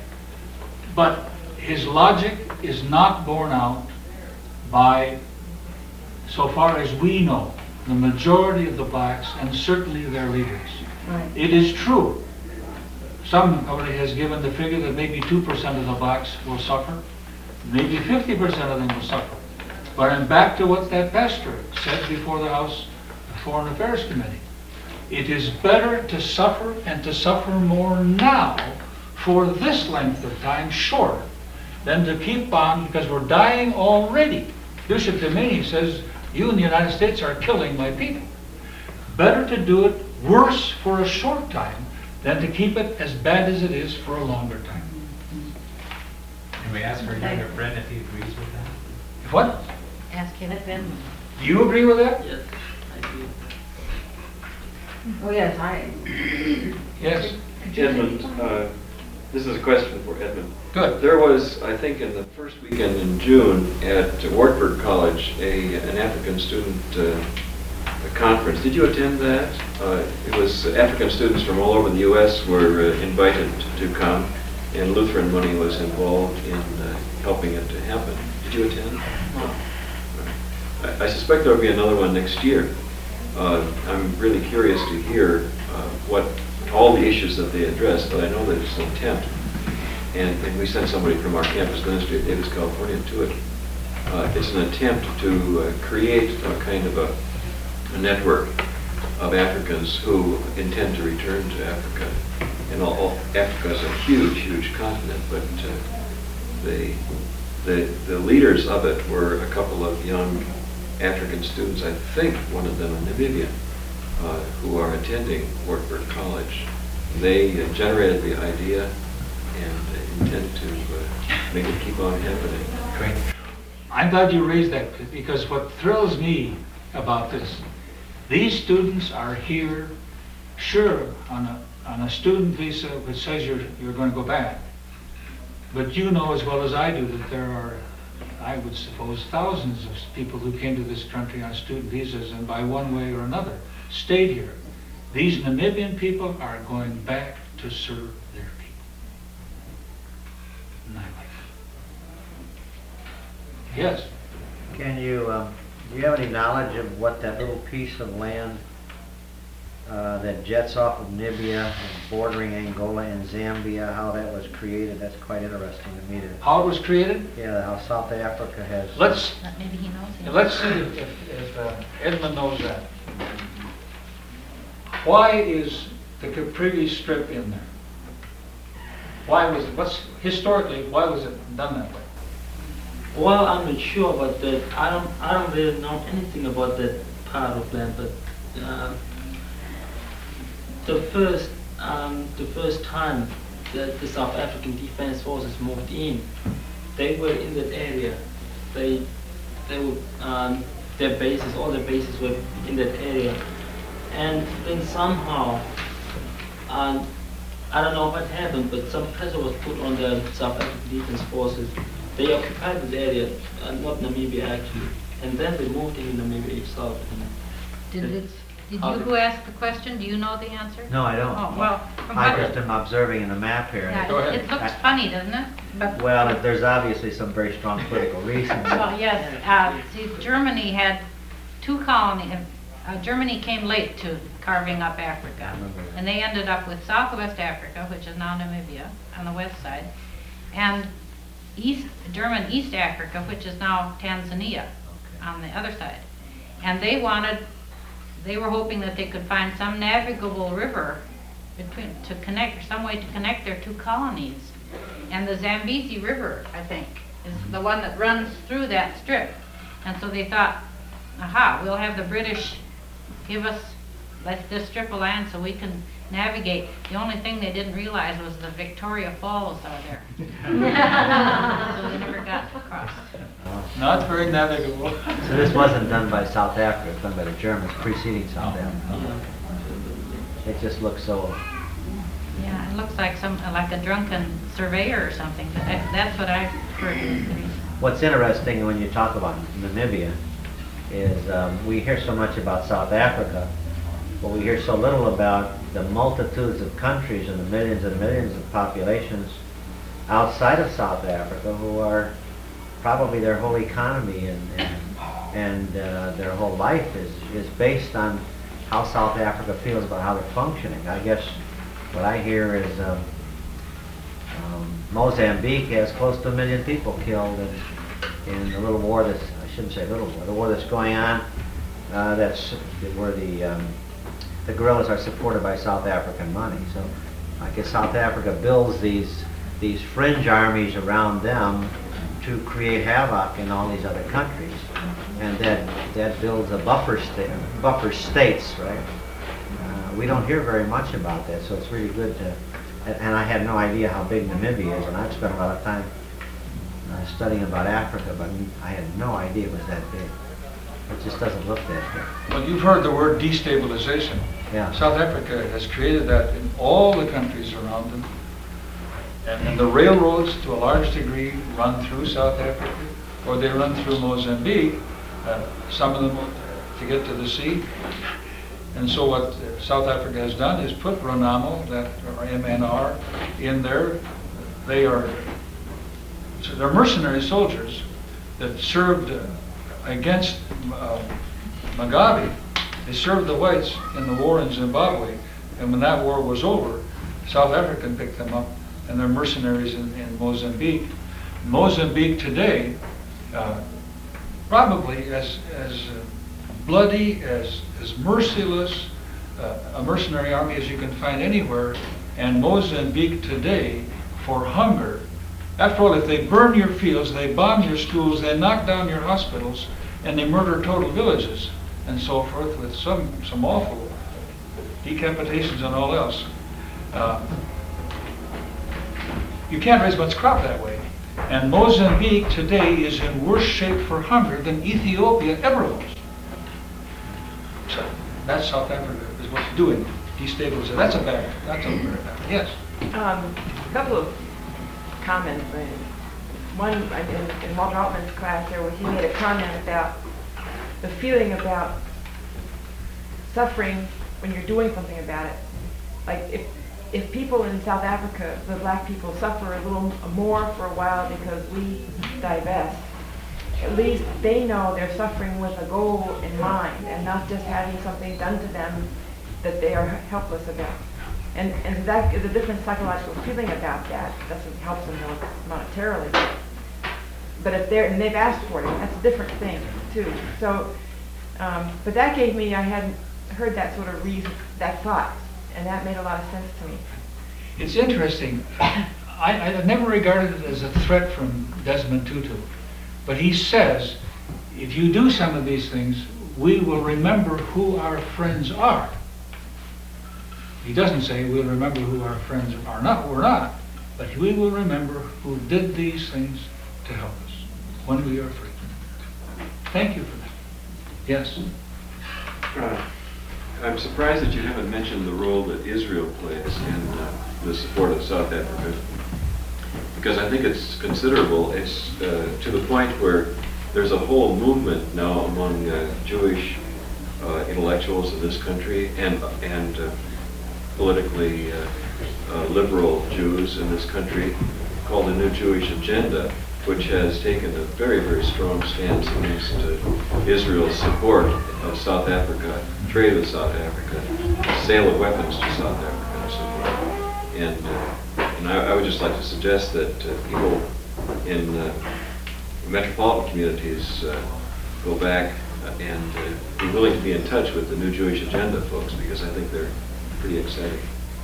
Speaker 1: But his logic is not borne out by, so far as we know, the majority of the blacks and certainly their leaders.
Speaker 4: Right.
Speaker 1: It is true. Somebody has given the figure that maybe two percent of the blacks will suffer, maybe fifty percent of them will suffer. But I'm back to what that pastor said before the House Foreign Affairs Committee. It is better to suffer and to suffer more now for this length of time short than to keep on because we're dying already. Bishop Domini says, you in the United States are killing my people. Better to do it worse for a short time than to keep it as bad as it is for a longer time.
Speaker 6: Can we ask our younger friend if he agrees with that?
Speaker 1: What?
Speaker 3: Ask him.
Speaker 1: Do you agree with that?
Speaker 2: Yes, I do.
Speaker 4: Oh, yes, I,
Speaker 1: Yes.
Speaker 8: Edmund, uh, this is a question for Edmund.
Speaker 1: Good.
Speaker 8: There was, I think, in the first weekend in June at Wartburg College, a, an African student uh, conference. Did you attend that? Uh, it was African students from all over the U S were uh, invited to come, and Lutheran money was involved in uh, helping it to happen. Did you attend?
Speaker 1: No.
Speaker 8: I, I suspect there will be another one next year. Uh, I'm really curious to hear uh, what all the issues that they address, but I know that it's an attempt. And, and we sent somebody from our campus ministry at Davis, California to it. Uh, it's an attempt to uh, create a kind of a, a network of Africans who intend to return to Africa. And all, all, Africa is a huge, huge continent, but uh, they the, the leaders of it were a couple of young African students, I think one of them in Namibia, uh, who are attending Wartburg College. They uh, generated the idea and intend to uh, make it keep on happening.
Speaker 6: Great.
Speaker 1: I'm glad you raised that, because what thrills me about this, these students are here, sure, on a, on a student visa which says you're, you're going to go back. But you know as well as I do that there are, I would suppose, thousands of people who came to this country on student visas and by one way or another stayed here. These Namibian people are going back to serve their people. And I like it. Yes?
Speaker 9: Can you, um, do you have any knowledge of what that little piece of land uh, that jets off of Namibia, bordering Angola and Zambia, how that was created? That's quite interesting to me. To,
Speaker 1: How it was created?
Speaker 9: yeah, how South Africa has.
Speaker 1: Let's,
Speaker 3: Maybe he knows it.
Speaker 1: let's see if, if, if uh, Edmund knows that. Why is the Capri Strip in there? Why was it, what's, historically, why was it done that way?
Speaker 2: Well, I'm not sure about that. I don't, I don't really know anything about that part of land, but uh, the first, um, the first time that the South African Defense Forces moved in, they were in that area. They, they were, um, their bases, all their bases were in that area, and then somehow, um, I don't know what happened, but some pressure was put on the South African Defense Forces. They occupied the area, uh, not Namibia actually, and then they moved in Namibia itself.
Speaker 3: Did it, did
Speaker 2: How
Speaker 3: you
Speaker 2: did-
Speaker 3: who asked the question, do you know the answer?
Speaker 9: No, I don't.
Speaker 3: Oh, well, from
Speaker 9: I
Speaker 3: what,
Speaker 9: just am observing in the map here. and
Speaker 3: yeah,
Speaker 1: Go ahead.
Speaker 3: it looks
Speaker 9: I-
Speaker 3: funny, doesn't it? But,
Speaker 9: Well, if there's obviously some very strong political reasons.
Speaker 3: well, yes, uh, see, Germany had two colonies, uh, Germany came late to carving up Africa.
Speaker 9: I remember that.
Speaker 3: And they ended up with Southwest Africa, which is now Namibia, on the west side, and East, German East Africa, which is now Tanzania, on the other side. And they wanted, they were hoping that they could find some navigable river between, to connect, some way to connect their two colonies. And the Zambezi River, I think, is the one that runs through that strip. And so they thought, aha, we'll have the British give us like this strip of land so we can navigate. The only thing they didn't realize was the Victoria Falls are there. So they never got across.
Speaker 1: Not very navigable.
Speaker 9: So this wasn't done by South Africa, it was done by the Germans preceding South Africa. It just looks so,
Speaker 3: Yeah, it looks like some, like a drunken surveyor or something. But I- That's what I've heard.
Speaker 9: what's interesting when you talk about Namibia is um, we hear so much about South Africa, but we hear so little about the multitudes of countries and the millions and millions of populations outside of South Africa who are probably their whole economy and and, and uh, their whole life is, is based on how South Africa feels about how they're functioning. I guess what I hear is um, um, Mozambique has close to a million people killed in, in the little war that's, I shouldn't say little war, the war that's going on, uh, that's where the um, the guerrillas are supported by South African money. So I guess South Africa builds these these fringe armies around them to create havoc in all these other countries, and that that builds a buffer state, buffer states, right? Uh, we don't hear very much about that, so it's really good to. And, and I had no idea how big Namibia is, and I've spent a lot of time uh, studying about Africa, but I had no idea it was that big. It just doesn't look that big.
Speaker 1: Well, you've heard the word destabilization.
Speaker 9: Yeah.
Speaker 1: South Africa has created that in all the countries around them. And, and the railroads, to a large degree, run through South Africa, or they run through Mozambique, uh, some of them to get to the sea. And so what uh, South Africa has done is put RENAMO, that, or M N R, in there. They are, so they're mercenary soldiers that served uh, against uh, Mugabe. They served the whites in the war in Zimbabwe, and when that war was over, South Africa picked them up, and they're mercenaries in, in Mozambique. Mozambique today, uh, probably as as uh, bloody, as as merciless uh, a mercenary army as you can find anywhere, and Mozambique today, for hunger, After all, if they burn your fields, they bomb your schools, they knock down your hospitals, and they murder total villages, and so forth, with some, some awful decapitations and all else. Uh, you can't raise much crop that way. And Mozambique today is in worse shape for hunger than Ethiopia ever was. So that's South Africa, is what's doing, destabilization. That's a bad, that's a very bad, yes.
Speaker 10: Um, a couple of comments. uh, One, I did in Walter Altman's class, there was, he made a comment about the feeling about suffering when you're doing something about it. Like if, if people in South Africa, the black people, suffer a little more for a while because we divest, at least they know they're suffering with a goal in mind and not just having something done to them that they are helpless about. And, and that is a different psychological feeling about that. Doesn't help them monetarily. But if they're, and they've asked for it, that's a different thing too. So, um, but that gave me, I hadn't heard that sort of reason, that thought, and that made a lot of sense to me.
Speaker 1: It's interesting. I, I never regarded it as a threat from Desmond Tutu. But he says, if you do some of these things, we will remember who our friends are. He doesn't say we'll remember who our friends are not, we're not, but we will remember who did these things to help us when we are free. Thank you for that. Yes?
Speaker 8: Uh, I'm surprised that you haven't mentioned the role that Israel plays in uh, the support of South Africa, because I think it's considerable. It's uh, to the point where there's a whole movement now among uh, Jewish uh, intellectuals in this country and and uh, politically uh, uh, liberal Jews in this country called the New Jewish Agenda, which has taken a very, very strong stance against uh, Israel's support of South Africa, trade with South Africa, sale of weapons to South Africa, and so forth. And, uh, and I, I would just like to suggest that uh, people in uh, metropolitan communities uh, go back and uh, be willing to be in touch with the New Jewish Agenda folks, because I think they're pretty exciting.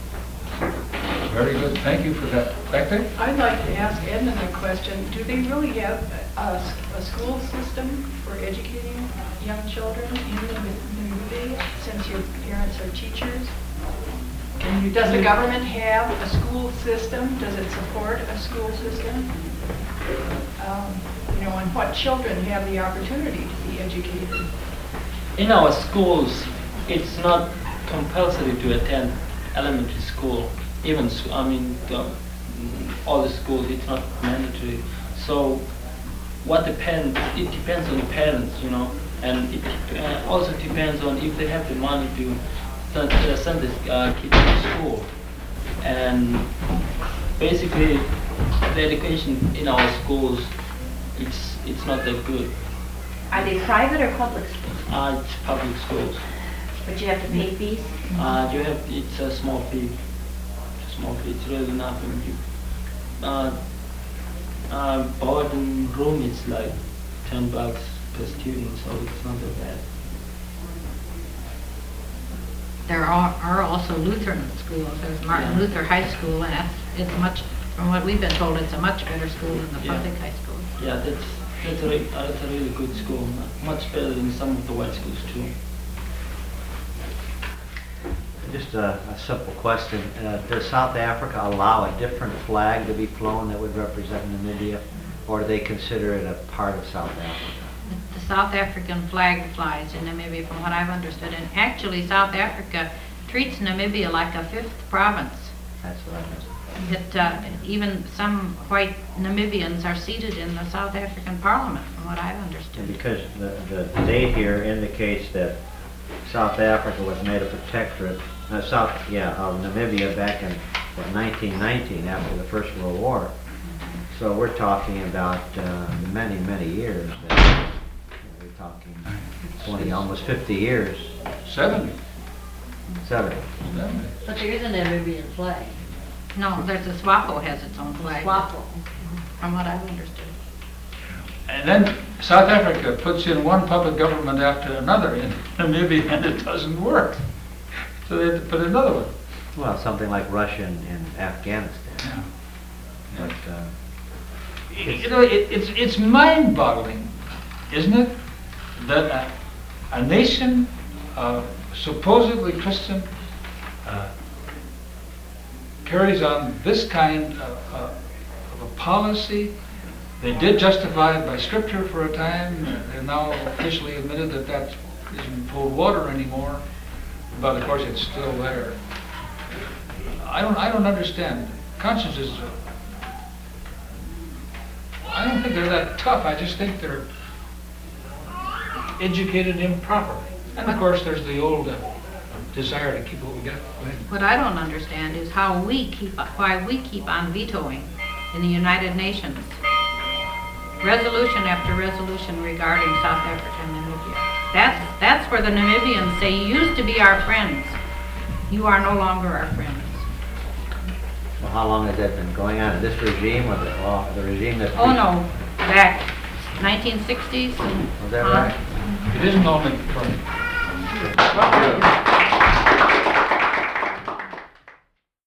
Speaker 1: Very good. Thank you for that. Back there?
Speaker 11: I'd like to ask Edmund a question. Do they really have a, a school system for educating young children in Namibia, since your parents are teachers? And you, does the government have a school system? Does it support a school system? Um, you know, and what children have the opportunity to be educated?
Speaker 2: In our schools, it's not compulsory to attend elementary school. Even, s- I mean, the, all the schools, it's not mandatory. So, what depends, it depends on the parents, you know, and it uh, also depends on if they have the money to send, uh, send the uh, kids to school. And basically, the education in our schools, it's it's not that good.
Speaker 5: Are they private or public schools?
Speaker 2: Uh, it's public schools.
Speaker 5: But you have to pay fees?
Speaker 2: Uh, you have, it's a small fee. It's a small fee, it's really nothing. You, uh, uh, board and room is like ten bucks per student, so it's not that bad.
Speaker 3: There are, are also Lutheran schools. There's Martin
Speaker 2: Yeah.
Speaker 3: Luther High School, and that's, it's much, from what we've been told, it's a much better school than the
Speaker 2: Yeah.
Speaker 3: public high school.
Speaker 2: Yeah, that's, that's a, re- uh, that's a really good school, mu- much better than some of the white schools too.
Speaker 9: Just a, a simple question. Uh, does South Africa allow a different flag to be flown that would represent Namibia? Or do they consider it a part of South Africa?
Speaker 3: The South African flag flies in Namibia, from what I've understood. And actually, South Africa treats Namibia like a fifth province.
Speaker 9: That's what I missed.
Speaker 3: It, uh, even some white Namibians are seated in the South African parliament, from what I've understood.
Speaker 9: Because the, the date here indicates that South Africa was made a protectorate, uh, South, yeah, of Namibia back in what, nineteen nineteen, after the First World War. So we're talking about uh, many, many years. That, you know, we're talking twenty, almost fifty years,
Speaker 1: Seventy.
Speaker 9: seventy.
Speaker 1: Seventy.
Speaker 4: But there is a Namibian flag.
Speaker 3: No, there's a SWAPO has its own flag,
Speaker 4: SWAPO.
Speaker 3: from what I've understood.
Speaker 1: And then South Africa puts in one puppet government after another in Namibia, and it doesn't work. So they had to put another one.
Speaker 9: Well, something like Russia and, and Afghanistan.
Speaker 1: Yeah.
Speaker 9: But uh,
Speaker 1: You know, it, it's, it's mind-boggling, isn't it? That a, a nation, uh, supposedly Christian, uh, carries on this kind of, uh, of a policy. They did justify it by scripture for a time. They've now officially admitted that that isn't cold water anymore, but of course it's still there. I don't, I don't understand. Consciences, I don't think they're that tough. I just think they're educated improperly. And of course, there's the old uh, desire to keep what we got. Go ahead.
Speaker 3: What I don't understand is how we keep, why we keep on vetoing in the United Nations resolution after resolution regarding South Africa and Namibia. That's, that's where the Namibians say, you used to be our friends. You are no longer our friends.
Speaker 9: Well, how long has that been going on? This regime or the, oh, the regime that...
Speaker 3: Oh, no, back nineteen sixties and
Speaker 9: Was that
Speaker 3: on.
Speaker 9: right?
Speaker 1: It isn't only from